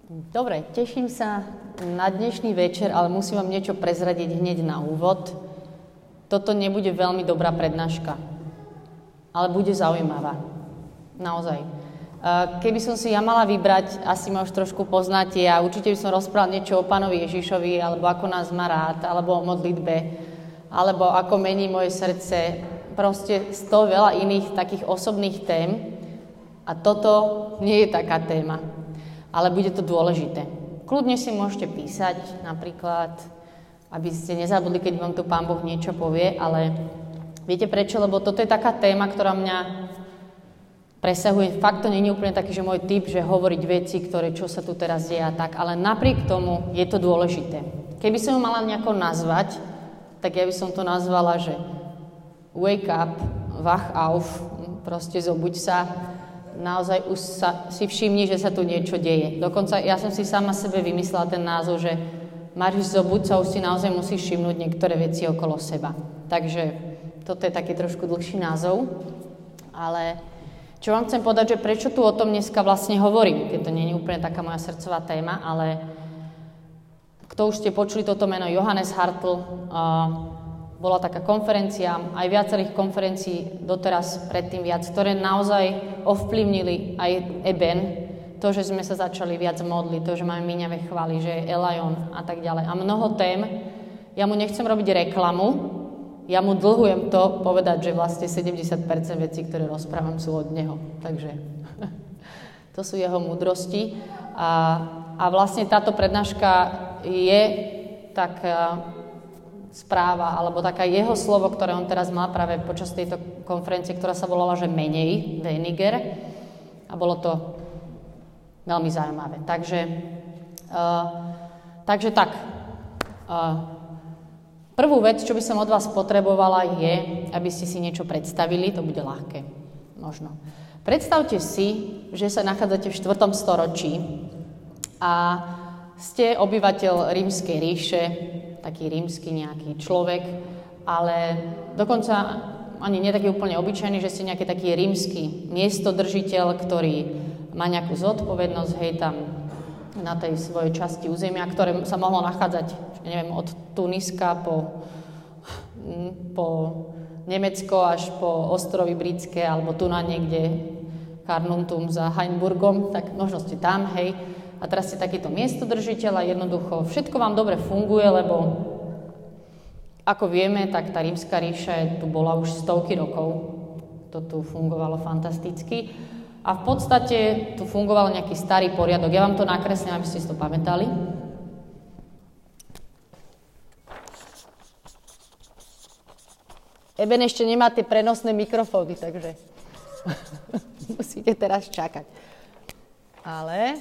Dobre, teším sa na dnešný večer, ale musím vám niečo prezradiť hneď na úvod. Toto nebude veľmi dobrá prednáška, ale bude zaujímavá. Naozaj. Keby som si ja mala vybrať, asi ma už trošku poznáte, a určite by som rozprával niečo o Pánovi Ježišovi, alebo ako nás má rád, alebo o modlitbe, alebo ako mení moje srdce. Proste z toho veľa iných takých osobných tém. A toto nie je taká téma. Ale bude to dôležité. Kľudne si môžete písať, napríklad, aby ste nezabudli, keď vám tu Pán Boh niečo povie, ale viete prečo? Lebo toto je taká téma, ktorá mňa presahuje. Fakt to nie je úplne taký, že môj typ, že hovoriť veci, ktoré, čo sa tu teraz deje a tak, ale napriek tomu je to dôležité. Keby som ju mala nejako nazvať, tak ja by som to nazvala, že wake up, wach auf, proste zobuď sa, naozaj už si všimni, že sa tu niečo deje. Dokonca ja som si sama sebe vymyslela ten názov, že Mariš, zobuď sa, už si naozaj musíš všimnúť niektoré veci okolo seba. Takže toto je taký trošku dlhší názov. Ale čo vám chcem povedať, že prečo tu o tom dneska vlastne hovorím, keď to nie je úplne taká moja srdcová téma, ale kto už ste počuli toto meno, Johannes Hartl, bola taká konferencia, aj viacerých konferencií doteraz predtým viac, ktoré naozaj ovplyvnili aj Eben, to, že sme sa začali viac modliť, to, že máme míňavé chvály, že je Elajon a tak ďalej. A mnoho tém, ja mu nechcem robiť reklamu, ja mu dlhujem to povedať, že vlastne 70% vecí, ktoré rozprávam, sú od neho. Takže to sú jeho múdrosti. A vlastne táto prednáška je taká správa, alebo taká jeho slovo, ktoré on teraz mal práve počas tejto konferencie, ktorá sa volala, že menej, weniger. A bolo to veľmi zaujímavé. Takže tak. Prvú vec, čo by som od vás potrebovala, je, aby ste si niečo predstavili. To bude ľahké, možno. Predstavte si, že sa nachádzate v 4. storočí a ste obyvateľ Rímskej ríše, taký rímsky nejaký človek, ale dokonca ani nie taký úplne obyčajný, že ste nejaký taký rímsky miestodržiteľ, ktorý má nejakú zodpovednosť, hej, tam na tej svojej časti územia, ktoré sa mohlo nachádzať, neviem, od Tuniska po Nemecko až po ostrovy Britské, alebo tu na niekde Carnuntum za Hainburgom, tak možno ste tam, hej. A teraz ste takýto miestodržiteľ a jednoducho všetko vám dobre funguje, lebo ako vieme, tak tá Rímska ríša tu bola už stovky rokov. To tu fungovalo fantasticky. A v podstate tu fungoval nejaký starý poriadok. Ja vám to nakreslím, aby ste si to pamätali. Eben ešte nemá tie prenosné mikrofóny, takže musíte teraz čakať. Ale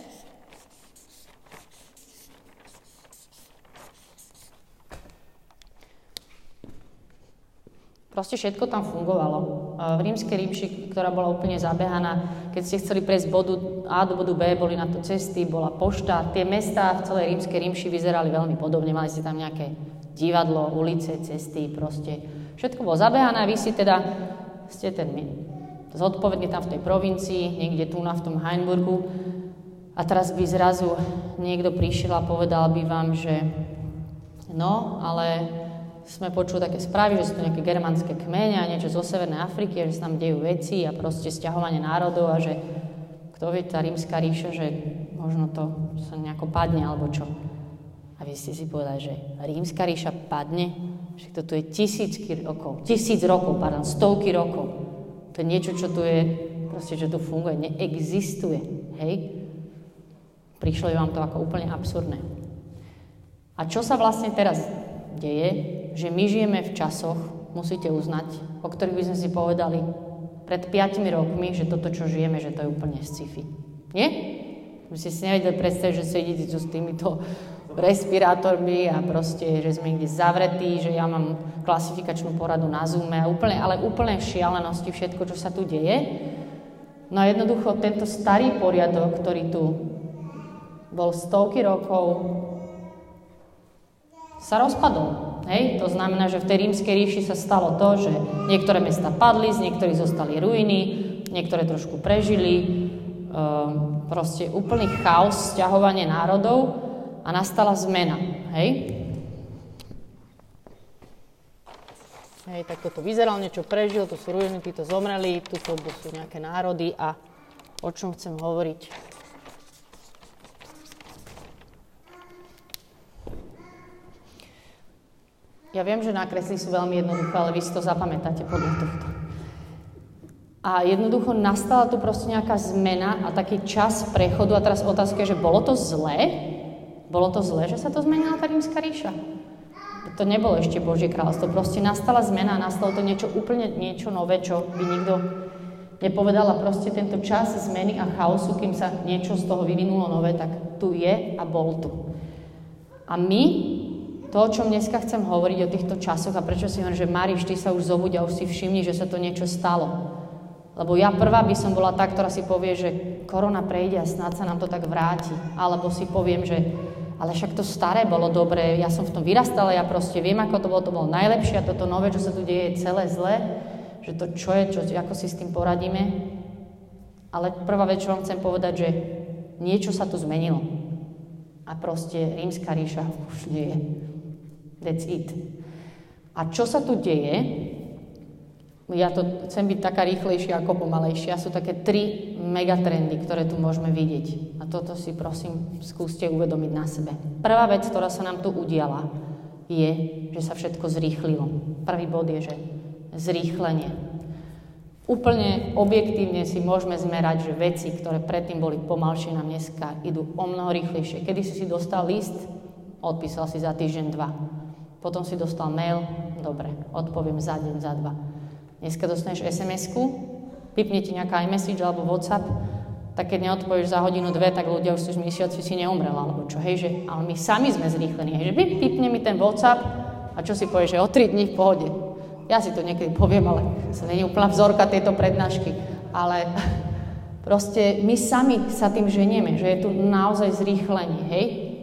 proste všetko tam fungovalo. V Rímskej ríši, ktorá bola úplne zabehaná, keď ste chceli prejsť z bodu A do bodu B, boli na to cesty, bola pošta. Tie mestá v celej Rímskej ríši vyzerali veľmi podobne. Mali ste tam nejaké divadlo, ulice, cesty, proste. Všetko bolo zabehané a vy si teda ste ten zodpovedný tam v tej provincii, niekde tu v tom Hainburgu. A teraz by zrazu niekto prišiel a povedal by vám, že no, ale sme počuli také správy, že sú to nejaké germánske kmene a niečo zo Severnej Afriky, že sa tam dejú veci a proste sťahovanie národov a že kto vie, tá Rímska ríša, že možno to sa nejako padne alebo čo. A vy ste si povedali, že Rímska ríša padne, že to tu je 1000 rokov, stovky rokov. To je niečo, čo tu je, proste, že tu funguje, neexistuje, hej? Prišlo vám to ako úplne absurdné. A čo sa vlastne teraz deje, že my žijeme v časoch, musíte uznať, o ktorých by sme si povedali pred 5 rokmi, že toto, čo žijeme, že to je úplne sci-fi. Nie? My si nevedeli predstaviť, že sedíte tu s týmito respirátormi a proste, že sme niekde zavretí, že ja mám klasifikačnú poradu na Zoome a úplne šialenosti všetko, čo sa tu deje. No a jednoducho tento starý poriadok, ktorý tu bol stovky rokov, sa rozpadol. Hej? To znamená, že v tej Rímskej ríši sa stalo to, že niektoré mestá padli, z niektorých zostali ruiny, niektoré trošku prežili proste úplný chaos, sťahovanie národov a nastala zmena, hej? Hej, tak toto vyzeralo, niečo prežil, tu sú ruiny, títo zomreli, tu sú nejaké národy a o čom chcem hovoriť. Ja viem, že nákresly sú veľmi jednoduché, ale vy si to zapamätáte podľa tohto. A jednoducho nastala tu proste nejaká zmena a taký čas prechodu. A teraz otázka je, že bolo to zlé? Bolo to zlé, že sa to zmenila tá rímska ríša? To nebolo ešte Božie kráľovstvo. Proste nastala zmena a nastalo to úplne niečo nové, čo by nikto nepovedal. A proste tento čas zmeny a chaosu, kým sa niečo z toho vyvinulo nové, tak tu je a bol tu. A my, to, o čom dneska chcem hovoriť o týchto časoch a prečo si hovorím, že Máriš, ty sa už zobuď a už si všimni, že sa to niečo stalo. Lebo ja prvá by som bola tá, ktorá si povie, že korona prejde a snáď sa nám to tak vráti. Alebo si poviem, že ale však to staré bolo dobré, ja som v tom vyrastala, ja proste viem, ako to bolo najlepšie a toto nové, čo sa tu deje, je celé zlé, že to čo je, ako si s tým poradíme. Ale prvá vec, čo vám chcem povedať, že niečo sa tu zmenilo. A proste rímska ríša už nie je. That's it. A čo sa tu deje? Ja to chcem byť taká rýchlejšia ako pomalejšia. Sú také 3 megatrendy, ktoré tu môžeme vidieť. A toto si prosím skúste uvedomiť na sebe. Prvá vec, ktorá sa nám tu udiala, je, že sa všetko zrýchlilo. Prvý bod je, že zrýchlenie. Úplne objektívne si môžeme zmerať, že veci, ktoré predtým boli pomalšie, nám dneska idú o mnoho rýchlejšie. Kedy si dostal list, odpísal si za týždeň, 2. Potom si dostal mail, dobre, odpoviem za deň, za 2. Dneska dostaneš SMS-ku, pipne ti nejaká iMessage alebo WhatsApp, tak keď neodpovieš za hodinu, 2, tak ľudia už si myslia, že si neumrela, alebo čo, hej, že, ale my sami sme zrýchlení, hej, že pipne mi ten WhatsApp a čo si povieš, že o 3 dní v pohode. Ja si to niekedy poviem, ale som nie úplná vzorka tejto prednášky, ale proste my sami sa tým ženieme, že je tu naozaj zrýchlenie, hej.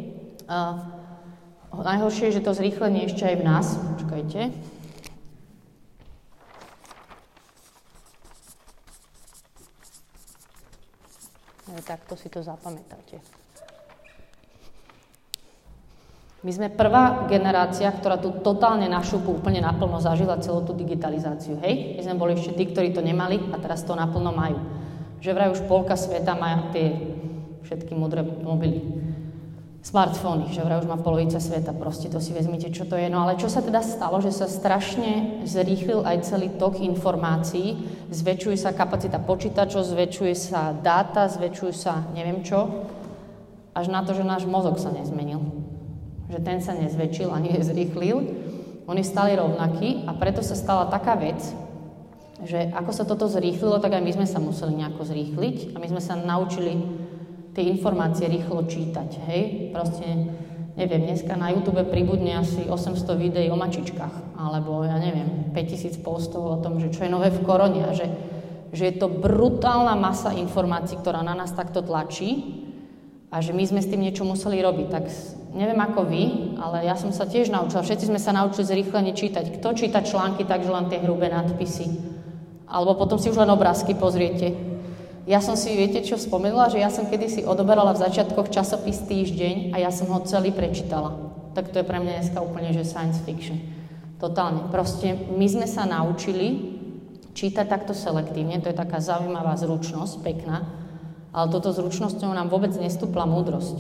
Najhoršie je, že to zrýchlenie ešte aj v nás, počkajte. Takto si to zapamätáte. My sme prvá generácia, ktorá tu totálne na šupu úplne naplno zažila celú tú digitalizáciu. Hej? My sme boli ešte tí, ktorí to nemali a teraz to naplno majú. Že vraj už polka sveta má tie všetky múdre mobily, smartfóny, že vraj už má polovica sveta, proste to si vezmite, čo to je. No ale čo sa teda stalo, že sa strašne zrýchlil aj celý tok informácií, zväčšuje sa kapacita počítačov, zväčšuje sa dáta, zväčšuje sa neviem čo, až na to, že náš mozog sa nezmenil. Že ten sa nezväčšil ani nezrýchlil, on je stále rovnaký a preto sa stala taká vec, že ako sa toto zrýchlilo, tak aj my sme sa museli nejako zrýchliť a my sme sa naučili tie informácie rýchlo čítať, hej? Proste, neviem, dneska na YouTube pribudne asi 800 videí o mačičkách, alebo, ja neviem, 5000 postov o tom, že čo je nové v korone a že je to brutálna masa informácií, ktorá na nás takto tlačí a že my sme s tým niečo museli robiť. Tak neviem ako vy, ale ja som sa tiež naučila, všetci sme sa naučili zrýchlene čítať. Kto číta články, takže len tie hrubé nadpisy. Alebo potom si už len obrázky pozriete. Ja som si, viete čo, spomenula, že ja som kedysi odoberala v začiatkoch časopis Týždeň a ja som ho celý prečítala. Tak to je pre mňa dneska úplne, že science fiction. Totálne. Proste my sme sa naučili čítať takto selektívne, to je taká zaujímavá zručnosť, pekná, ale toto zručnosťou nám vôbec nestúpla múdrosť.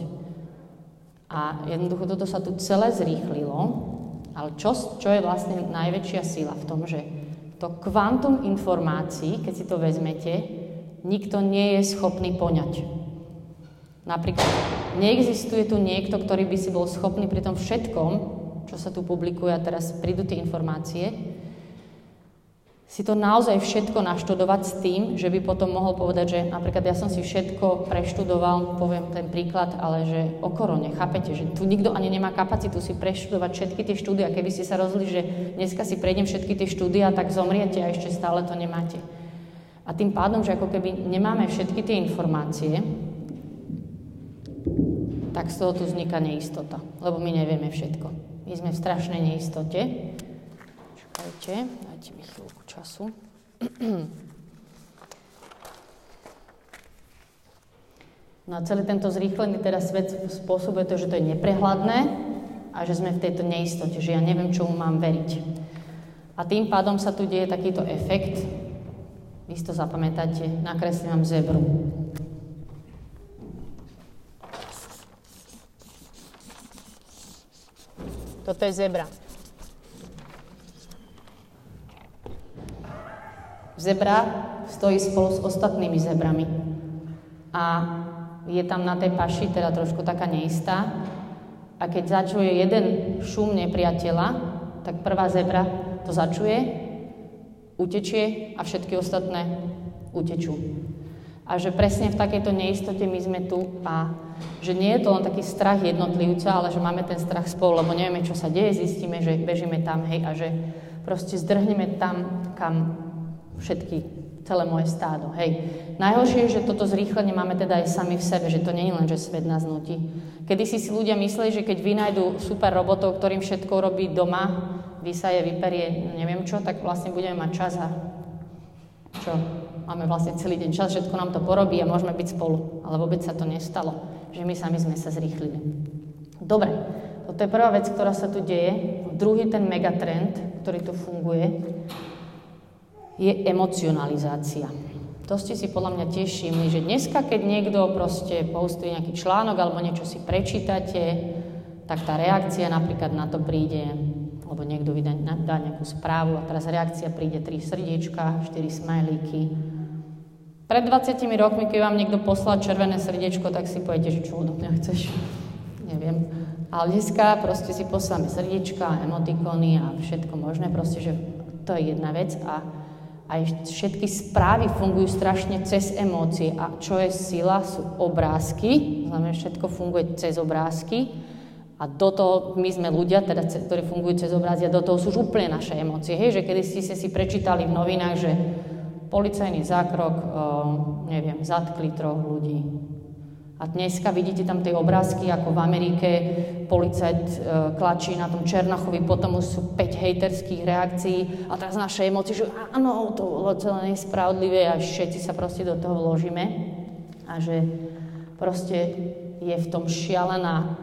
A jednoducho toto sa tu celé zrýchlilo, ale čo je vlastne najväčšia sila v tom, že to kvantum informácií, keď si to vezmete, nikto nie je schopný poňať. Napríklad, neexistuje tu niekto, ktorý by si bol schopný pri tom všetkom, čo sa tu publikuje a teraz prídu tie informácie, si to naozaj všetko naštudovať s tým, že by potom mohol povedať, že napríklad ja som si všetko preštudoval, poviem ten príklad, ale že o korone, chápete, že tu nikto ani nemá kapacitu si preštudovať všetky tie štúdia. Keby ste sa rozhodli, že dneska si prejdem všetky tie štúdia, tak zomriete a ešte stále to nemáte. A tým pádom, že ako keby nemáme všetky tie informácie, tak z toho tu vzniká neistota, lebo my nevieme všetko. My sme v strašnej neistote. Čakajte, dajte mi chvíľku času. No a celý tento zrýchlený teda svet spôsobuje to, že to je neprehľadné a že sme v tejto neistote, že ja neviem, čomu mám veriť. A tým pádom sa tu deje takýto efekt. Vy si to zapamätáte, nakreslím vám zebru. Toto je zebra. Zebra stojí spolu s ostatnými zebrami. A je tam na tej paši teda trošku taká neistá. A keď začuje jeden šum nepriateľa, tak prvá zebra to začuje, utečie a všetky ostatné utečú. A že presne v takejto neistote my sme tu a že nie je to len taký strach jednotlivca, ale že máme ten strach spolu, lebo nevieme, čo sa deje, zistíme, že bežíme tam, hej, a že proste zdrhneme tam, kam celé moje stádo, hej. Najhoršie je, že toto zrýchlenie máme teda aj sami v sebe, že to nie je len, že svet nás nutí. Kedysi si ľudia mysleli, že keď vynajdu super robotov, ktorým všetko robí doma, vysaje, vyperie, neviem čo, tak vlastne budeme mať čas a čo? Máme vlastne celý deň čas, všetko nám to porobí a môžeme byť spolu. Ale vôbec sa to nestalo, že my sami sme sa zrýchlili. Dobre, toto je prvá vec, ktorá sa tu deje. Druhý ten megatrend, ktorý tu funguje, je emocionalizácia. To ste si podľa mňa tiež všimli, že dneska, keď niekto proste postuje nejaký článok alebo niečo si prečítate, tak tá reakcia napríklad na to príde, alebo niekto dá nejakú správu a teraz reakcia príde 3 srdiečka, 4 smajlíky. Pred 20 rokmi, keď vám niekto poslal červené srdiečko, tak si poviete, že čo odo mňa chceš. Neviem. Ale dneska proste si posláme srdiečka, emotikony a všetko možné, proste, že to je jedna vec a aj všetky správy fungujú strašne cez emócie. A čo je sila, sú obrázky. Znamená, všetko funguje cez obrázky. A do toho my sme ľudia, teda, ktorí fungujú cez obrázky, a do toho sú už úplne naše emócie. Hej, že kedy ste si prečítali v novinách, že policajný zákrok, zatkli 3 ľudí. A dneska vidíte tam tie obrázky, ako v Amerike policajt klačí na tom Černochovi, potom už sú 5 hejterských reakcií a teraz naše emócie, že áno, to bolo celé nespravodlivé a všetci sa proste do toho vložíme a že proste je v tom šialená,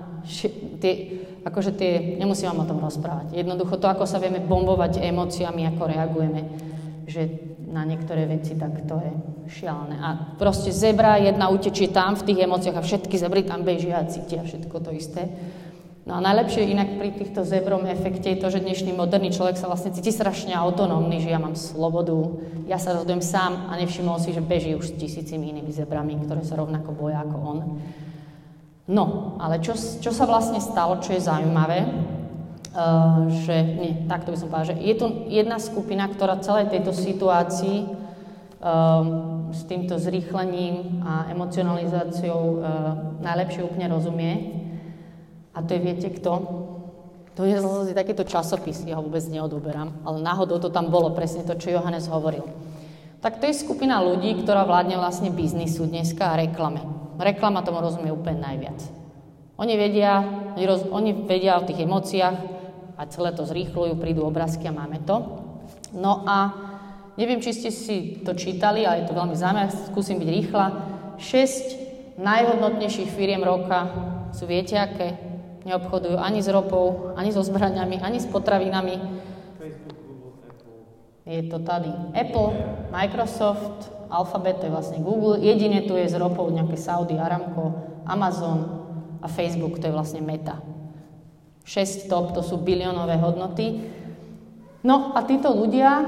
nemusím vám o tom rozprávať. Jednoducho to, ako sa vieme bombovať emóciami, ako reagujeme, že na niektoré veci, tak to je šialené. A proste zebra jedna utečie tam v tých emóciách a všetky zebry tam bežia a cítia všetko to isté. No a najlepšie inak pri týchto zebrom efekte je to, že dnešný moderný človek sa vlastne cíti strašne autonómny, že ja mám slobodu, ja sa rozhodujem sám a nevšimol si, že beží už s 1000 inými zebrami, ktoré sa rovnako boja ako on. No, ale čo sa vlastne stalo, čo je zaujímavé, takto by som povedala, že je tu jedna skupina, ktorá celej tejto situácii s týmto zrýchlením a emocionalizáciou najlepšie úplne rozumie. A to je, viete kto? To je zase takýto časopis, ja ho vôbec neodoberám, ale náhodou to tam bolo presne to, čo Johannes hovoril. Tak to je skupina ľudí, ktorá vládne vlastne biznisu dneska a reklame. Reklama tomu rozumie úplne najviac. Oni vedia o tých emóciách, a celé to zrýchľujú, prídu obrázky a máme to. No a neviem, či ste si to čítali, ale je to veľmi zaujímavé, skúsim byť rýchla. 6 najhodnotnejších firiem roka sú, viete aké? Neobchodujú ani s ropou, ani so zbraňami, ani s potravinami. Facebook, Google, Apple. Je to tady Apple, Microsoft, Alphabet, to je vlastne Google. Jediné tu je s ropou nejaké Saudi, Aramco, Amazon a Facebook, to je vlastne Meta. 6 top, to sú biliónové hodnoty. No a títo ľudia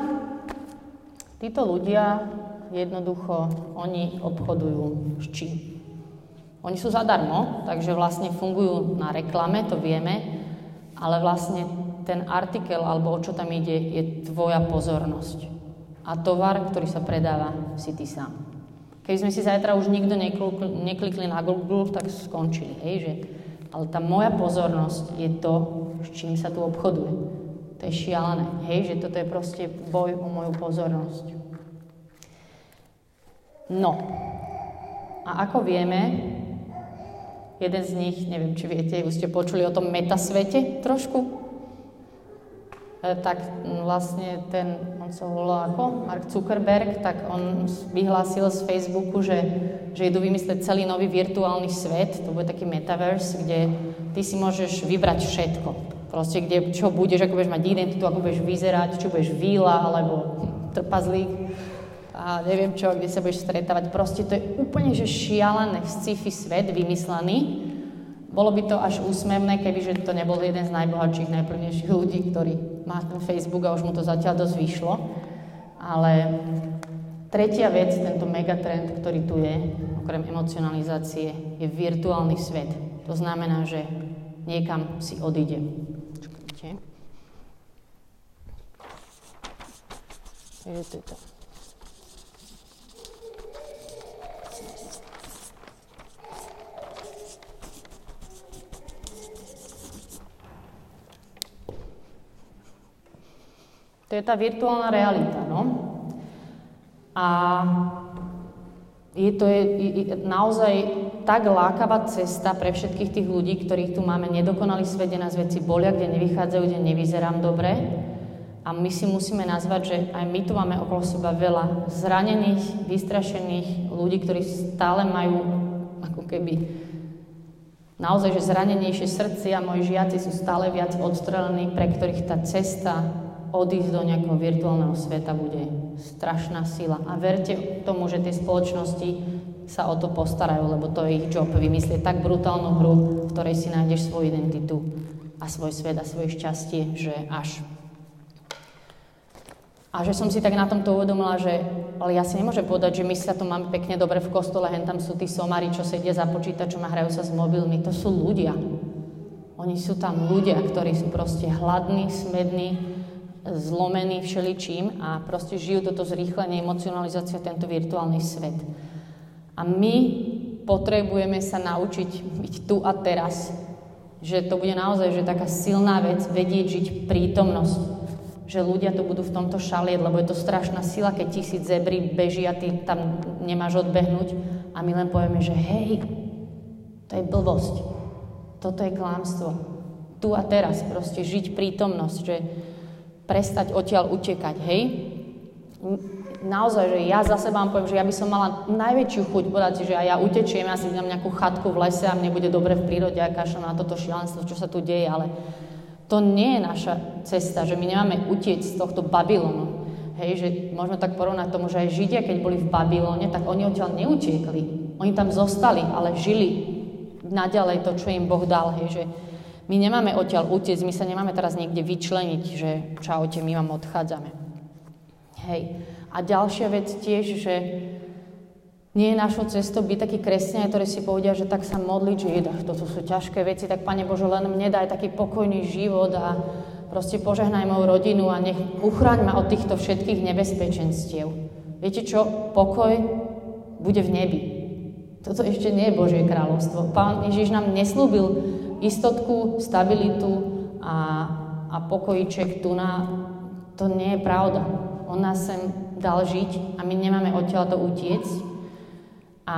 jednoducho, oni obchodujú s čím? Oni sú zadarmo, takže vlastne fungujú na reklame, to vieme, ale vlastne ten artikel, alebo o čo tam ide, je tvoja pozornosť. A tovar, ktorý sa predáva, si ty sám. Keby sme si zajtra už nikto neklikli na Google, tak skončili, hej, že... Ale tá moja pozornosť je to, s čím sa tu obchoduje. To je šialené, hej, že toto je proste boj o moju pozornosť. No, a ako vieme, jeden z nich, neviem, či viete, už ste počuli o tom metasvete trošku? Tak vlastne on sa volá ako? Mark Zuckerberg, tak on vyhlásil z Facebooku, že že idú vymyslieť celý nový virtuálny svet, to bude taký metaverse, kde ty si môžeš vybrať všetko. Proste, kde čo budeš, ako budeš mať identitu, ako budeš vyzerať, či budeš víla, alebo trpazlík a neviem čo, kde sa budeš stretávať. Proste to je úplne, že šialený sci-fi svet vymyslený. Bolo by to až úsmevné, kebyže to nebol jeden z najbohatších, najplnejších ľudí, ktorý má ten Facebook a už mu to zatiaľ dosť vyšlo. Ale tretia vec, tento megatrend, ktorý tu je, okrem emocionalizácie, je virtuálny svet. To znamená, že niekam si odídem. Čakajte. Takže to je to. To je tá virtuálna realita, no. A je naozaj tak lákavá cesta pre všetkých tých ľudí, ktorých tu máme nedokonalý svet, kde nás veci bolia, kde nevychádzajú, kde nevyzerám dobre. A my si musíme nazvať, že aj my tu máme okolo seba veľa zranených, vystrašených ľudí, ktorí stále majú ako keby naozaj, že zranenejšie srdcia. Moji žiaci sú stále viac odstrelení, pre ktorých tá cesta odísť do nejakého virtuálneho sveta bude strašná sila. A verte tomu, že tie spoločnosti sa o to postarajú, lebo to je ich job vymyslieť tak brutálnu hru, v ktorej si nájdeš svoju identitu a svoj svet a svoje šťastie, že až. A že som si tak na tomto uvedomila, že ale ja si nemôžem povedať, že my sa tu máme pekne dobre v kostole, hen tam sú tí somári, čo sedia za počítačom a hrajú sa s mobilmi. To sú ľudia. Oni sú tam ľudia, ktorí sú proste hladní, smední, zlomení všeličím a proste žijú toto zrýchlenie, emocionalizáciu, tento virtuálny svet. A my potrebujeme sa naučiť byť tu a teraz. Že to bude naozaj že taká silná vec, vedieť žiť prítomnosť. Že ľudia to budú v tomto šalieť, lebo je to strašná sila, keď 1000 zebrí beží a ty tam nemáš odbehnúť a my len povieme, že hej, to je blbosť. Toto je klamstvo. Tu a teraz proste žiť prítomnosť, že prestať odtiaľ utekať, hej? Naozaj, že ja za seba vám poviem, že ja by som mala najväčšiu chuť povedať si, že aj ja utečiem, ja si dám nejakú chatku v lese a mne bude dobre v prírode a kašľam na toto šialenstvo, čo sa tu deje, ale to nie je naša cesta, že my nemáme utiecť z tohto Babylonu. Hej, že môžeme tak porovnať tomu, že aj Židia, keď boli v Babylone, tak oni odtiaľ neutiekli. Oni tam zostali, ale žili naďalej to, čo im Boh dal, hej, že my nemáme odtiaľ utiecť, my sa nemáme teraz niekde vyčleniť, že čaute, my vám odchádzame. Hej. A ďalšia vec tiež, že nie je našou cestou byť takí kresťania, ktorí si povedia, že tak sa modliť, že toto sú ťažké veci, tak Pane Bože, len mne daj taký pokojný život a proste požehnaj moju rodinu a nech uchráň ma od týchto všetkých nebezpečenstiev. Viete čo? Pokoj bude v nebi. Toto ešte nie je Božie kráľovstvo. Pán Ježiš nám neslúbil istotku, stabilitu a pokojíček tu na... To nie je pravda. On nás sem dal žiť a my nemáme odtiaľ to utiecť. A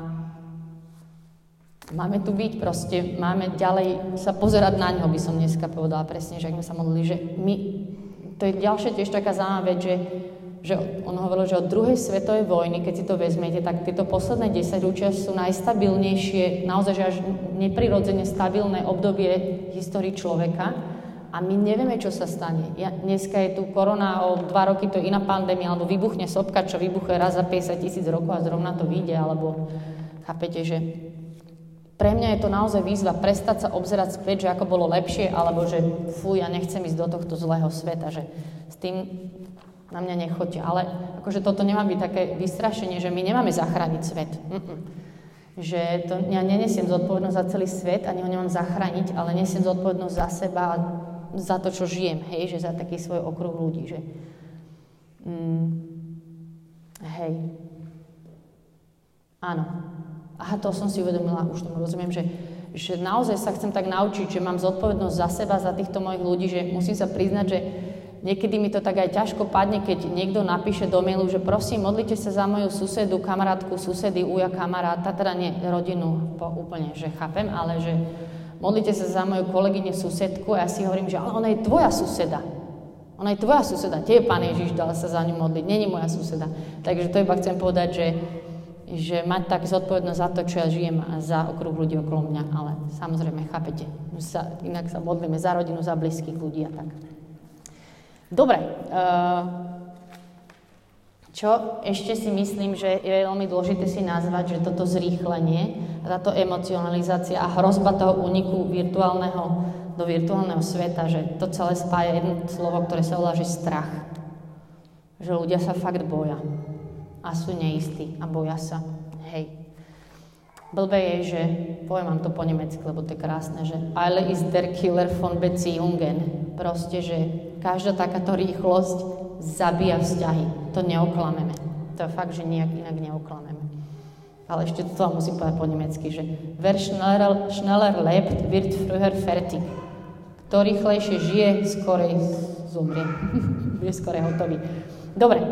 máme tu byť proste, máme ďalej sa pozerať na ňo, by som dneska povedala presne, že ak sme sa modlili, že my... To je ďalšia tiež taká zaujímavá vec, že on hovoril, že od druhej svetovej vojny, keď si to vezmete, tak tieto posledné 10 ročia sú najstabilnejšie, naozaj že až neprirodzene stabilné obdobie histórii človeka a my nevieme, čo sa stane. Dneska je tu korona, o 2 roky to je iná pandémia, alebo vybuchne sopka, čo vybuchuje raz za 50 000 rokov a zrovna to vyjde, alebo chápete, že pre mňa je to naozaj výzva prestať sa obzerať späť, že ako bolo lepšie, alebo že fuj, ja nechcem ísť do tohto zlého sveta, že s tým na mňa nechoďte. Ale akože toto nemá byť také vystrašenie, že my nemáme zachrániť svet. Že to, ja nenesiem zodpovednosť za celý svet, ani ho nemám zachrániť, ale nesiem zodpovednosť za seba a za to, čo žijem, hej, že za taký svoj okruh ľudí, že hej. Áno. Aha, to som si uvedomila, už tomu rozumiem, že naozaj sa chcem tak naučiť, že mám zodpovednosť za seba, za týchto mojich ľudí, že musím sa priznať, že niekedy mi to tak aj ťažko padne, keď niekto napíše do mailu, že prosím, modlite sa za moju susedu, kamarátku, susedy, uja, kamaráta, teda nie rodinu úplne, že chápem, ale že modlite sa za moju kolegyňu, susedku a ja si hovorím, že ale ona je tvoja suseda. Ona je tvoja suseda. Tie Pán Ježiš dal sa za ňu modliť, nie je moja suseda. Takže to iba chcem povedať, že mať tak zodpovednosť za to, čo ja žijem a za okruh ľudí okolo mňa, ale samozrejme, chápete, inak sa modlíme za rodinu, za blízkych ľudí a tak. Dobre, čo ešte si myslím, že je veľmi dôležité si nazvať, že toto zrýchlenie, táto emocionalizácia a hrozba toho úniku do virtuálneho sveta, že to celé spája jedno slovo, ktoré sa volá, že strach. Že ľudia sa fakt boja a sú neistí a boja sa. Hej. Blbé je, že poviem vám to po nemecky, lebo to je krásne, že Eile ist der Killer von Beziehungen. Proste, že každá takáto rýchlosť zabíja vzťahy. To neoklameme. To je fakt, že nijak inak neoklameme. Ale ešte to musím povedať po nemecky, že wer schneller lebt, wird früher fertig. Kto rýchlejšie žije, skorej zomrie. Bude skorej hotový. Dobre.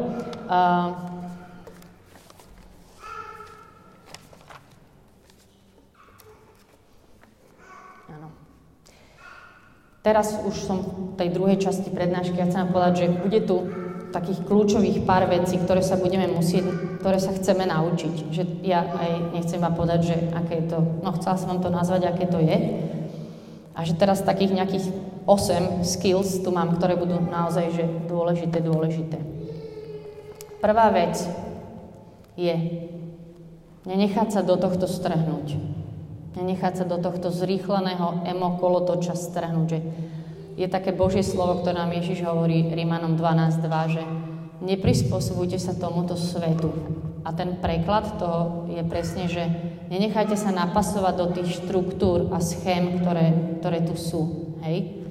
Teraz už som v tej druhej časti prednášky a chcem povedať, že bude tu takých kľúčových pár vecí, ktoré sa chceme naučiť. Že ja aj nechcem vám povedať, že aké je to, chcela som vám to nazvať, aké to je. A že teraz takých nejakých 8 skills tu mám, ktoré budú naozaj že dôležité. Prvá vec je nenechať sa do tohto strhnúť. Nenechať sa do tohto zrýchleného emokolotoča strhnúť, že je také Božie slovo, ktoré nám Ježiš hovorí Rímanom 12.2, že neprispôsobujte sa tomuto svetu. A ten preklad toho je presne, že nenechajte sa napasovať do tých štruktúr a schém, ktoré tu sú. Hej?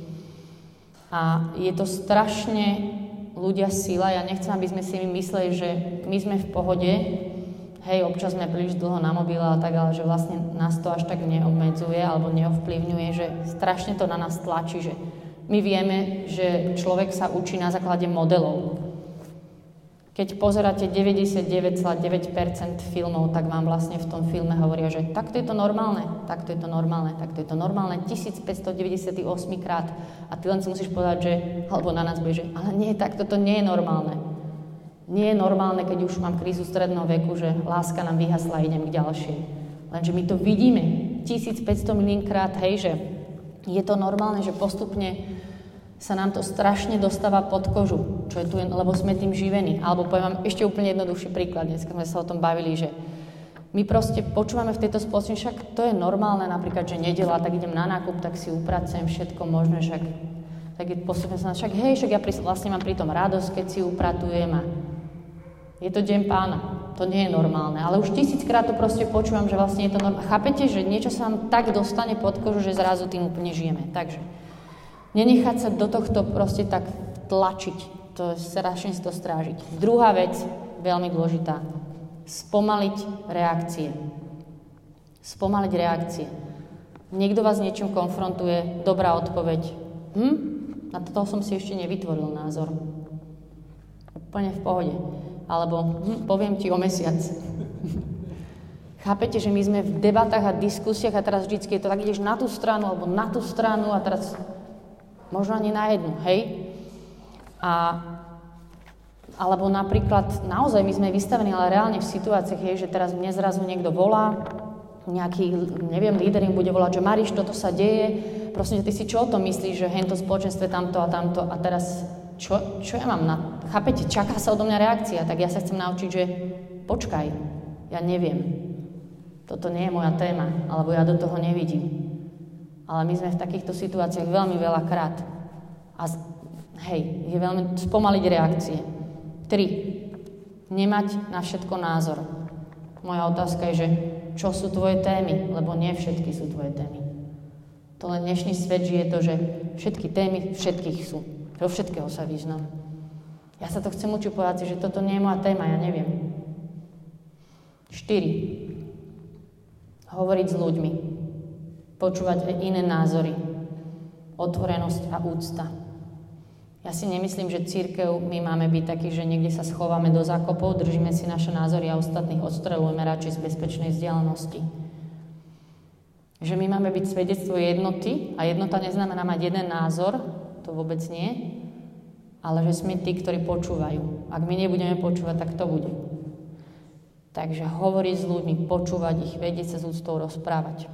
A je to strašne ľudia sila. Ja nechcem, aby sme si mysleli, že my sme v pohode, hej, občas sme príliš dlho na mobile a tak, ale že vlastne nás to až tak neobmedzuje alebo neovplyvňuje, že strašne to na nás tlačí, že my vieme, že človek sa učí na základe modelov. Keď pozeráte 99,9% filmov, tak vám vlastne v tom filme hovoria, že takto je to normálne, takto je to normálne, takto je to normálne 1598 krát. A ty len si musíš povedať, že, alebo na nás bude, že ale nie, takto to nie je normálne. Nie je normálne, keď už mám krízu stredného veku, že láska nám vyhasla a idem k ďalšej. Lenže my to vidíme 1500 miliónkrát, hej, že je to normálne, že postupne sa nám to strašne dostáva pod kožu, čo je tu, lebo sme tým živení. Alebo poviem vám ešte úplne jednoduchší príklad, dneska sme sa o tom bavili, že my proste počúvame v tejto spoločnosti, však to je normálne, napríklad, že nedeľa, tak idem na nákup, tak si upracujem všetko možné, však tak postupne sa však hej, však ja vlastne mám pri tom radosť, keď si upratujem a je to deň Pána. To nie je normálne. Ale už 1000-krát to proste počúvam, že vlastne je to normálne. Chápete, že niečo sa vám tak dostane pod kožu, že zrazu tým úplne žijeme. Takže nenechať sa do tohto proste tak tlačiť. To je strašne si to strážiť. Druhá vec, veľmi dôležitá. Spomaliť reakcie. Spomaliť reakcie. Niekto vás niečím konfrontuje, dobrá odpoveď. Na toto som si ešte nevytvoril názor. Úplne v pohode. Alebo poviem ti o mesiac. Chápete, že my sme v debatách a diskusiách a teraz vždycky je to tak, ideš na tú stranu alebo na tú stranu a teraz možno ani na jednu, hej? Alebo napríklad, naozaj my sme vystavení, ale reálne v situáciách, hej, že teraz mne zrazu niekto volá, nejaký, neviem, líder im bude volať, že Mariš, toto sa deje, prosím, ty si čo o tom myslíš, že hento spoločenstve tamto a teraz čo ja mám na... Chápete, čaká sa odo mňa reakcia, tak ja sa chcem naučiť, že počkaj, ja neviem. Toto nie je moja téma, alebo ja do toho nevidím. Ale my sme v takýchto situáciách veľmi veľakrát. A hej, je veľmi spomaliť reakcie. 3. Nemať na všetko názor. Moja otázka je, že čo sú tvoje témy, lebo nie všetky sú tvoje témy. To len dnešný svet žije to, že všetky témy všetkých sú. Vo všetkého sa vyznám. Ja sa to chcem učiť povedať, že toto nie je moja téma, ja neviem. 4. Hovoriť s ľuďmi. Počúvať aj iné názory. Otvorenosť a úcta. Ja si nemyslím, že cirkev my máme byť takí, že niekde sa schováme do zákopov, držíme si naše názory a ostatných odstrelujeme radšej z bezpečnej vzdialenosti. Že my máme byť svedectvo jednoty a jednota neznamená mať jeden názor, to vôbec nie, ale že sme tí, ktorí počúvajú. Ak my nebudeme počúvať, tak to bude. Takže hovoriť s ľuďmi, počúvať ich, vedieť sa s úctou rozprávať.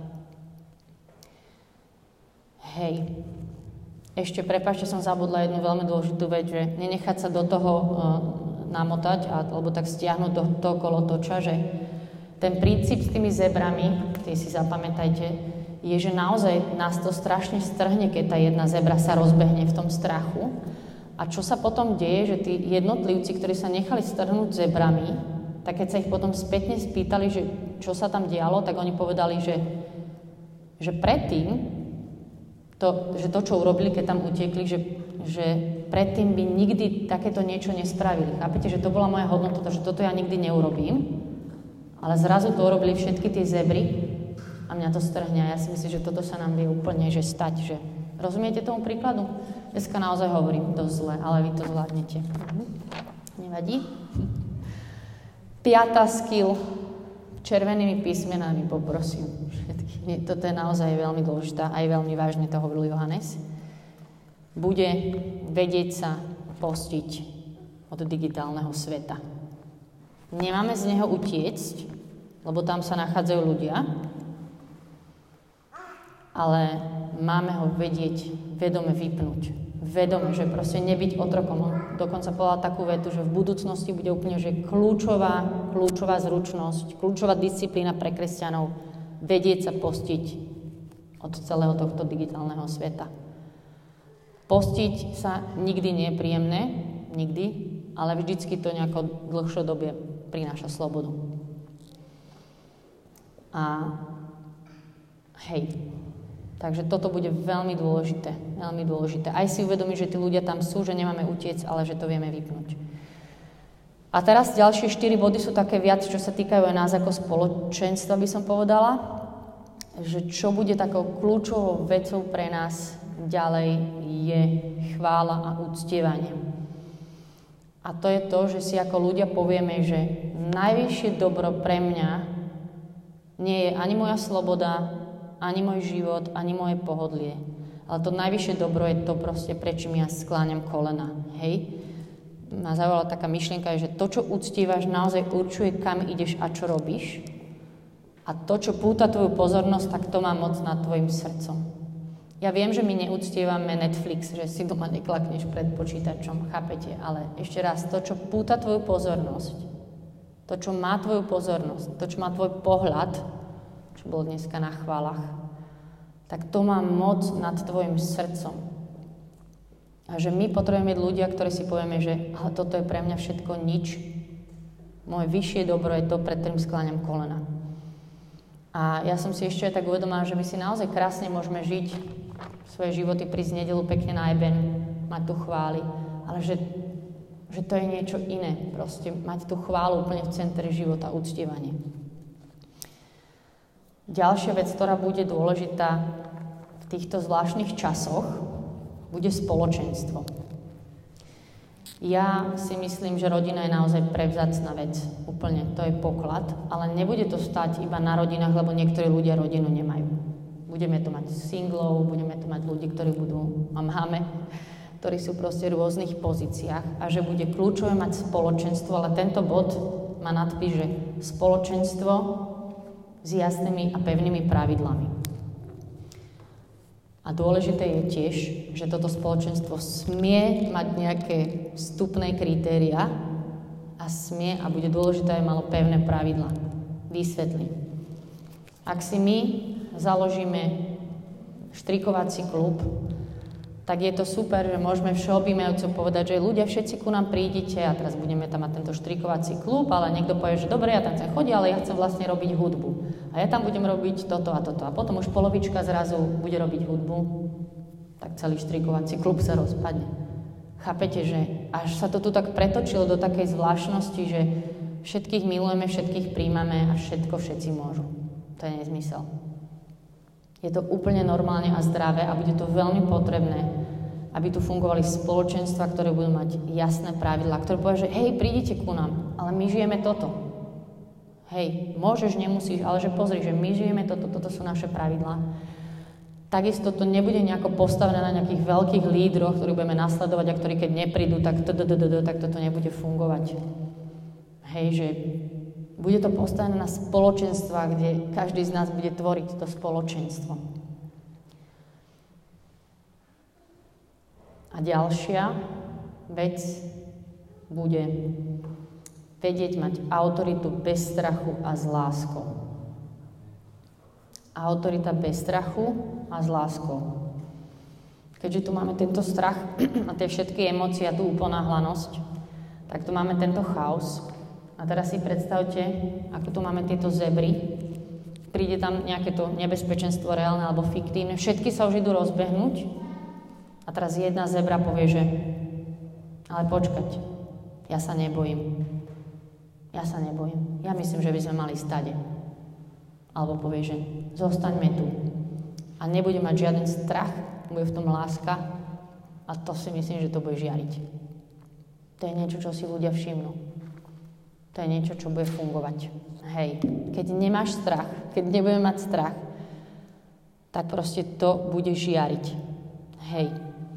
Hej. Ešte, prepáčte, som zabudla jednu veľmi dôležitú vec, že nenechať sa do toho namotať, alebo tak stiahnuť do toho kolotoča, že ten princíp s tými zebrami, tie si zapamätajte, je, že naozaj nás to strašne strhne, keď tá jedna zebra sa rozbehne v tom strachu. A čo sa potom deje, že tí jednotlivci, ktorí sa nechali strhnúť zebrami, tak keď sa ich potom spätne spýtali, že čo sa tam dialo, tak oni povedali, že predtým, že to, čo urobili, keď tam utiekli, že predtým by nikdy takéto niečo nespravili. Chápete, že to bola moja hodnota, že toto ja nikdy neurobím, ale zrazu to urobili všetky tie zebry a mňa to strhne. A ja si myslím, že toto sa nám vie úplne stať. Že... Rozumiete tomu príkladu? Dneska naozaj hovorím dosť zle, ale vy to zvládnete. Nevadí? 5. skill. Červenými písmenami poprosím všetkých. Toto je naozaj veľmi dôležitá, aj veľmi vážne, to hovoril Johannes. Bude vedieť sa postiť od digitálneho sveta. Nemáme z neho utiecť, lebo tam sa nachádzajú ľudia, ale máme ho vedieť vedome vypnúť. Vedome, že proste nebyť otrokom. Dokonca povedala takú vetu, že v budúcnosti bude úplne kľúčová zručnosť, kľúčová disciplína pre kresťanov vedieť sa postiť od celého tohto digitálneho sveta. Postiť sa nikdy nie je príjemné, nikdy, ale vždycky to nejako dlhšie prináša slobodu. A hej, takže toto bude veľmi dôležité, veľmi dôležité. Aj si uvedomiť, že tí ľudia tam sú, že nemáme utiec, ale že to vieme vypnúť. A teraz ďalšie 4 body sú také viac, čo sa týkajú aj nás ako spoločenstva, by som povedala. Že čo bude takou kľúčovou vecou pre nás ďalej je chvála a uctievanie. A to je to, že si ako ľudia povieme, že najvyššie dobro pre mňa nie je ani moja sloboda, ani môj život, ani moje pohodlie. Ale to najvyššie dobro je to proste, prečím ja skláňam kolena. Hej? Ma zaujala taká myšlienka, že to, čo uctívaš, naozaj určuje, kam ideš a čo robíš. A to, čo púta tvoju pozornosť, tak to má moc nad tvojim srdcom. Ja viem, že my neúctievame Netflix, že si doma neklakneš pred počítačom, chápete? Ale ešte raz, to, čo púta tvoju pozornosť, to, čo má tvoju pozornosť, to, čo má tvoj pohľad, čo bolo dneska na chválach, tak to má moc nad tvojim srdcom. A že my potrebujeme byť ľudia, ktorí si povieme, že ale toto je pre mňa všetko nič. Moje vyššie dobro je to, pred ktorým skláňam kolena. A ja som si ešte aj tak uvedomila, že my si naozaj krásne môžeme žiť svoje životy, prísť nedelu pekne na eben, mať tu chvály, ale že to je niečo iné. Proste mať tú chválu úplne v centre života, uctievanie. Ďalšia vec, ktorá bude dôležitá v týchto zvláštnych časoch, bude spoločenstvo. Ja si myslím, že rodina je naozaj prevzácna vec. Úplne, to je poklad. Ale nebude to stať iba na rodinách, lebo niektorí ľudia rodinu nemajú. Budeme to mať singlov, budeme to mať ľudí, ktorí máme, ktorí sú proste v rôznych pozíciách. A že bude kľúčové mať spoločenstvo, ale tento bod má nadpis, že spoločenstvo s jasnými a pevnými pravidlami. A dôležité je tiež, že toto spoločenstvo smie mať nejaké vstupné kritériá a smie a bude dôležité aj malo pevné pravidlá. Vysvetlím. Ak si my založíme štrikovací klub, tak je to super, že môžeme všeobjímajúco povedať, že ľudia všetci ku nám prídite a teraz budeme tam mať tento štrikovací klub, ale niekto povie, že dobre, ja tam chcem chodiť, ale ja chcem vlastne robiť hudbu. A ja tam budem robiť toto a toto. A potom už polovička zrazu bude robiť hudbu, tak celý štrikovací klub sa rozpadne. Chápete, že až sa to tu tak pretočilo do takej zvláštnosti, že všetkých milujeme, všetkých príjmame a všetko všetci môžu. To je nezmysel. Je to úplne normálne a zdravé a bude to veľmi potrebné, aby tu fungovali spoločenstva, ktoré budú mať jasné pravidlá, ktoré povedia, že hej, prídite ku nám, ale my žijeme toto. Hej, môžeš, nemusíš, ale že pozri, že my žijeme toto sú naše pravidlá. Takisto to nebude nejako postavené na nejakých veľkých lídroch, ktorí budeme nasledovať a ktorí keď neprídu, tak toto nebude fungovať. Hej, že bude to postavené na spoločenstvách, kde každý z nás bude tvoriť to spoločenstvo. A ďalšia vec bude vedieť mať autoritu bez strachu a s láskou. Autorita bez strachu a s láskou. Keďže tu máme tento strach a tie všetky emócie a tú uponáhlanosť, tak tu máme tento chaos. A teraz si predstavte, ako tu máme tieto zebry. Príde tam nejaké to nebezpečenstvo reálne alebo fiktívne. Všetky sa už idú rozbehnúť. A teraz jedna zebra povie, že ale počkať, ja sa nebojím. Ja sa nebojím. Ja myslím, že by sme mali stade. Alebo povie, že zostaňme tu. A nebude mať žiaden strach, bude v tom láska a to si myslím, že to bude žiariť. To je niečo, čo si ľudia všimnú. To je niečo, čo bude fungovať. Hej, keď nemáš strach, keď nebudeme mať strach, tak proste to bude žiariť. Hej.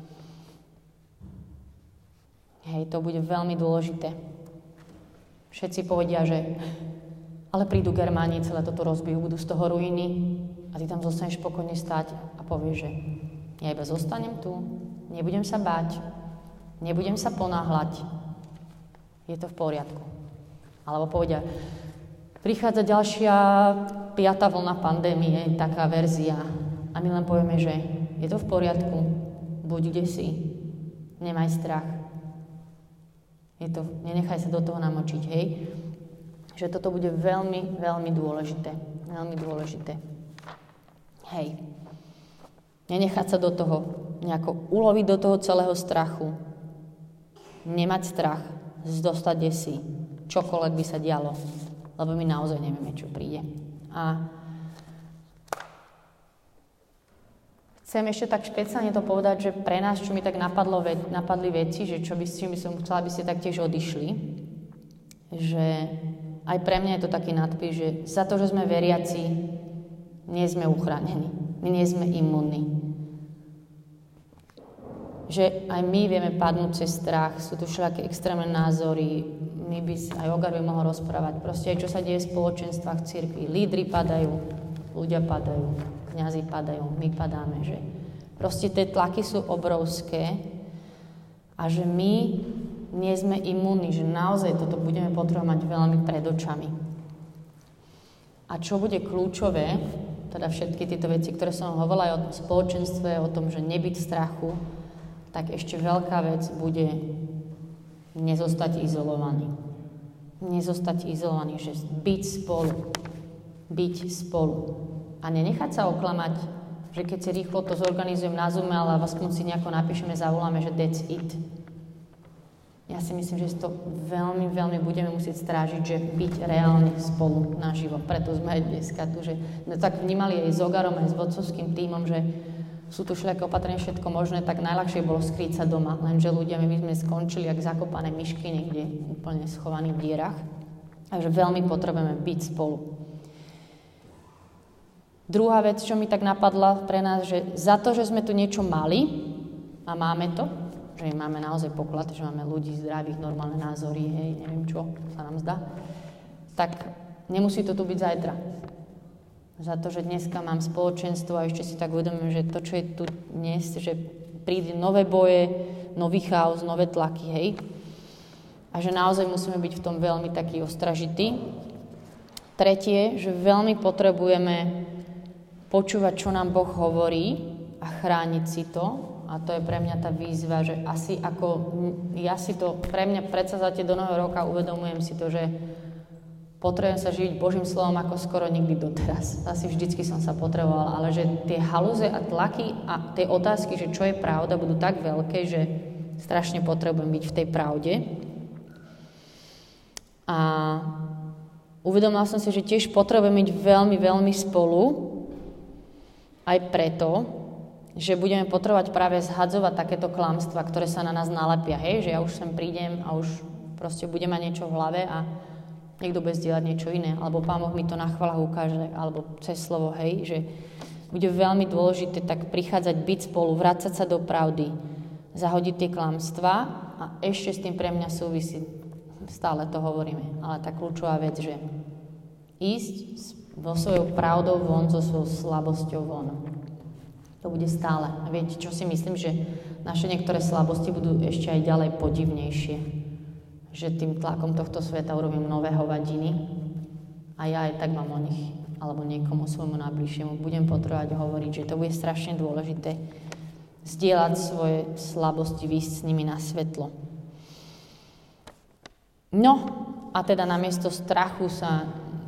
Hej, to bude veľmi dôležité. Všetci povedia, že ale prídu Germáni, celé toto rozbijú, budú z toho ruiny a ty tam zostaneš spokojne stáť a povieš, že ja iba zostanem tu, nebudem sa báť, nebudem sa ponáhľať, je to v poriadku. Alebo povedia, prichádza ďalšia 5. vlna pandémie, taká verzia a my len povieme, že je to v poriadku, buď kde si, nemaj strach. Nenechaj sa do toho namočiť, hej? Že toto bude veľmi, veľmi dôležité. Veľmi dôležité. Hej. Nenechať sa do toho nejako uloviť do toho celého strachu. Nemať strach, dostať desi. Čokoľvek by sa dialo. Lebo my naozaj nevieme, čo príde. A chcem ešte tak špeciálne to povedať, že pre nás, čo mi tak napadli veci, že čím by som chcela, aby ste tak tiež odišli, že aj pre mňa je to taký nadpis, že za to, že sme veriaci, nie sme uchránení. My nie sme imunní. Že aj my vieme padnúť cez strach, sú tu všelijaké extrémne názory, aj Ogar by mohol rozprávať. Proste aj čo sa deje v spoločenstvách, cirkvi. Lídri padajú, ľudia padajú, kňazi padajú, my padáme. Že proste tie tlaky sú obrovské a že my nie sme imúnni, že naozaj toto budeme potrebovať mať veľmi pred očami. A čo bude kľúčové, teda všetky tieto veci, ktoré som hovorila aj o spoločenstve, o tom, že nebyť v strachu, tak ešte veľká vec bude nezostať izolovaný. Nezostať izolovaný, že byť spolu. Byť spolu. A nenechať sa oklamať, že keď si rýchlo to zorganizujem na Zoome, ale aspoň si nejako napíšeme, zavoláme, že that's it. Ja si myslím, že to veľmi, veľmi budeme musieť strážiť, že byť reálne spolu naživo. Preto sme aj dneska tu, že tak vnímali aj s Ogarom, aj s vodcovským tímom, že sú tu všelijaké opatrenia, všetko možné, tak najľahšie bolo skrýť sa doma. Lenže ľudia, my sme skončili jak zakopané myšky niekde úplne schovaní v dierach. Takže veľmi potrebujeme byť spolu. Druhá vec, čo mi tak napadla pre nás, že za to, že sme tu niečo mali a máme to, že máme naozaj poklad, že máme ľudí zdravých, normálne názory, hej, neviem čo sa nám zdá, tak nemusí to tu byť zajtra. Za to, že dneska mám spoločenstvo a ešte si tak uvedomím, že to, čo je tu dnes, že príde nové boje, nový chaos, nové tlaky, hej. A že naozaj musíme byť v tom veľmi taký ostražitý. Tretie, že veľmi potrebujeme počúvať, čo nám Boh hovorí a chrániť si to. A to je pre mňa tá výzva, že asi ako ja si to, pre mňa predsazáte do nového roka, uvedomujem si to, že potrebujem sa živiť Božím slovom ako skoro nikdy doteraz. Asi vždycky som sa potrebovala, ale že tie halúze a tlaky a tie otázky, že čo je pravda, budú tak veľké, že strašne potrebujem byť v tej pravde. A uvedomila som si, že tiež potrebujem byť veľmi, veľmi spolu, aj preto, že budeme potrebovať práve zhadzovať takéto klamstvá, ktoré sa na nás nalepia. Hej, že ja už sem prídem a už proste budem mať niečo v hlave a niekto bude zdieľať niečo iné, alebo Pán Boh mi to na chválach ukáže, alebo cez slovo, hej, že bude veľmi dôležité tak prichádzať, byť spolu, vrácať sa do pravdy, zahodiť tie klamstvá a ešte s tým pre mňa súvisí, stále to hovoríme, ale tá kľúčová vec, že ísť vo svojou pravdou von, so svojou slabosťou von. To bude stále. A viete, čo si myslím, že naše niektoré slabosti budú ešte aj ďalej podivnejšie. Že tým tlakom tohto sveta urobím nové hovadiny a ja aj tak mám o nich, alebo niekomu svojmu najbližšiemu budem potrebovať hovoriť, že to bude strašne dôležité zdieľať svoje slabosti, výjsť s nimi na svetlo. No, a teda namiesto strachu sa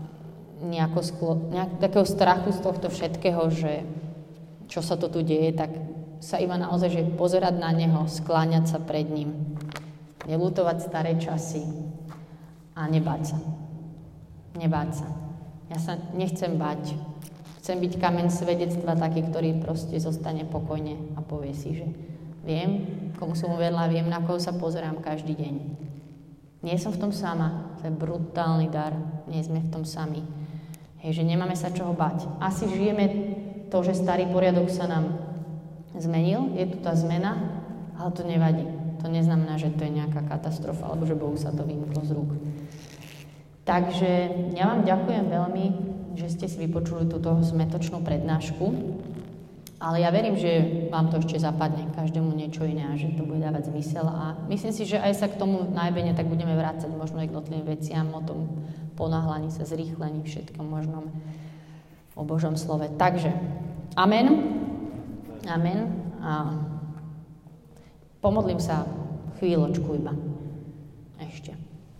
takého strachu z tohto všetkého, že čo sa to tu deje, tak sa iba naozaj, že pozerať na neho, skláňať sa pred ním, neľutovať staré časy a nebáť sa. Nebáť sa. Ja sa nechcem báť. Chcem byť kameň svedectva taký, ktorý proste zostane pokojne a povie si, že viem, komu som uvedla, viem, na koho sa pozerám každý deň. Nie som v tom sama. To je brutálny dar. Nie sme v tom sami. Hej, že nemáme sa čoho báť. Asi žijeme to, že starý poriadok sa nám zmenil, je tu tá zmena, ale to nevadí. To neznamená, že to je nejaká katastrofa, alebo že Bohu sa to vymklo z rúk. Takže ja vám ďakujem veľmi, že ste si vypočuli túto zmetočnú prednášku, ale ja verím, že vám to ešte zapadne, každému niečo iné a že to bude dávať zmysel a myslím si, že aj sa k tomu najbene tak budeme vrácať možno jednotlivým veciam, o tom ponáhľaní sa, zrýchlení, všetkom možnom o Božom slove. Takže, amen. Amen. A pomodlím sa chvíľočku iba. Ešte.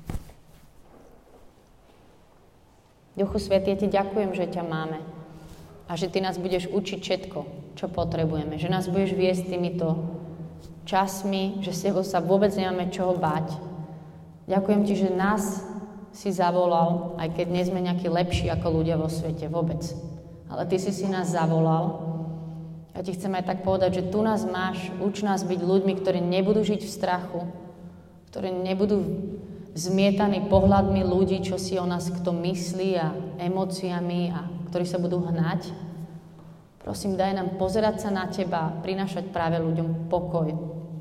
Duchu Svätý, ja ti ďakujem, že ťa máme a že ty nás budeš učiť všetko, čo potrebujeme. Že nás budeš viesť týmito časmi, že s tebou sa vôbec nemáme čoho báť. Ďakujem ti, že nás si zavolal, aj keď nie sme nejakí lepší ako ľudia vo svete, vôbec. Ale ty si nás zavolal. Ja ti chcem aj tak povedať, že tu nás máš, uč nás byť ľuďmi, ktorí nebudú žiť v strachu, ktorí nebudú zmietaní pohľadmi ľudí, čo si o nás kto myslí a emóciami a ktorí sa budú hnať. Prosím, daj nám pozerať sa na teba a prinášať práve ľuďom pokoj.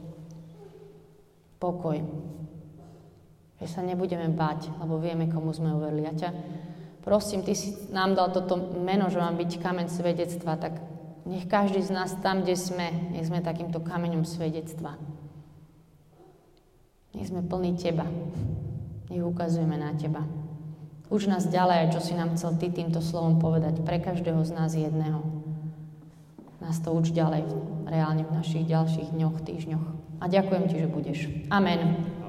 Pokoj. Že sa nebudeme báť, lebo vieme, komu sme uverili. Ja ťa prosím, ty si nám dal toto meno, že mám byť kameň svedectva, tak nech každý z nás tam, kde sme, nech sme takýmto kameňom svedectva. Nech sme plní teba. Nech ukazujeme na teba. Uč nás ďalej, čo si nám chcel ty týmto slovom povedať pre každého z nás jedného. Nás to uč ďalej, reálne v našich ďalších dňoch, týždňoch. A ďakujem ti, že budeš. Amen.